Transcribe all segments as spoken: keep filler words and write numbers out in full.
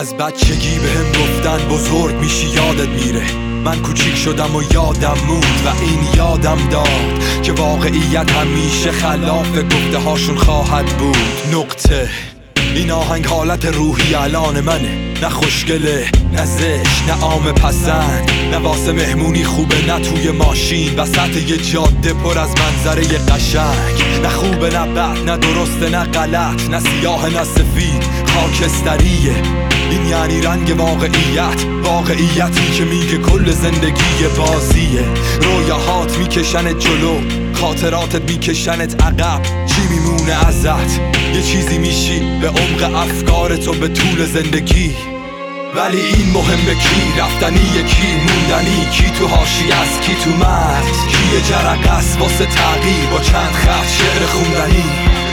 از بچگی بهم گفتن بزرگ میشی یادت میره. من کوچیک شدم و یادم موند و این یادم داد که واقعیت همیشه خلاف گفته هاشون خواهد بود. نقطه. این آهنگ حالت روحی الان منه، نه خوشگله نه زشت نه عام پسند، نه واسه مهمونی خوبه نه توی ماشین وسط یه جاده پر از منظره قشنگ، نه خوبه نه بد نه درسته نه غلط، نه سیاه نه سفید خاکستریه. این یعنی رنگ واقعیت، واقعیتی که میگه کل زندگی بازیه. رویاهات میکشنت جلو، خاطراتت میکشنت عقب، چی میمونه ازت؟ یه چیزی میشی به عمق افکارتو به طول زندگی. ولی این مهمه کی رفتنیه کی موندنی، کی تو حاشیه است کی تو مرز، کی یه جرقه است واسه تغییر با چند خط شعر خوندنی.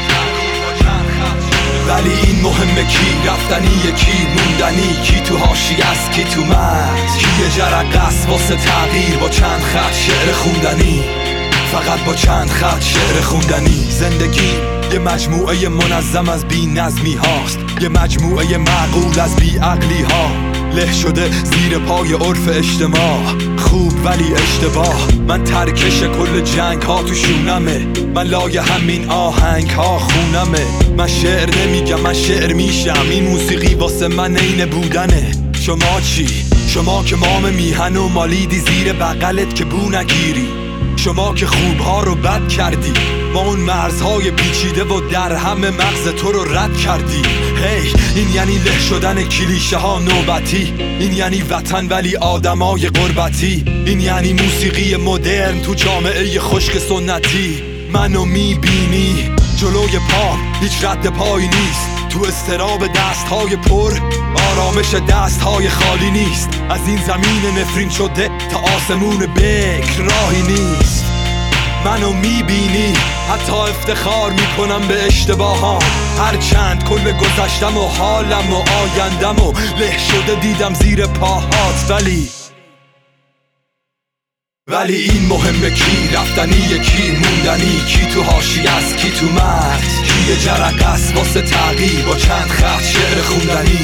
ولی این مهمه کی رفتنیه کی موندنی، کی تو حاشیه است کی تو مرز، کی یه جرقه است واسه تغییر با چند خط شعر خوندنی. فقط با چند خط شعر خوندنی. زندگی یه مجموعه منظم از بی نظمی هاست، یه مجموعه معقول از بی عقلی ها، له شده زیر پای عرف اجتماع. خوب ولی اشتباه. من ترکش کل جنگ ها تو شونمه، من لای همین آهنگ ها خونمه. من شعر نمیگم من شعر میشم، این موسیقی واسه من عین بودنه. شما چی؟ شما که مام میهن و مالیدی زیر بغلت که بو نگیری، شما که خوبها رو بد کردی، ما اون مرزهای پیچیده و در همه مغز تو رو رد کردی. هی hey, این یعنی له شدن کلیشه ها نوبتی، این یعنی وطن ولی آدمای غربتی، این یعنی موسیقی مدرن تو جامعه خشک سنتی. منو میبینی جلوی پا هیچ رد پایی نیست، تو استراب دستهای پر آرامش دستهای خالی نیست. از این زمین نفرین شده تا آسمون بکر راهی نیست. منو میبینی حتی افتخار میکنم به اشتباهام، هرچند کل گذشتم و حالم و آیندم و له شده دیدم زیر پاهات. ولی ولی این مهمه کی رفتنیه کی موندنی، کی تو حاشیه است کی تو مرز، کی یه جرقه است واسه تغییر با چند خط شعر خوندنی.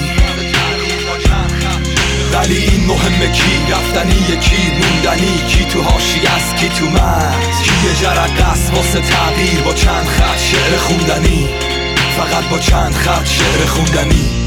ولی این مهمه کی رفتنیه کی موندنی، کی تو حاشیه است کی تو مرز، کی یه جرقه است واسه تغییر با چند خط شعر خوندنی. فقط با چند خط شعر خوندنی.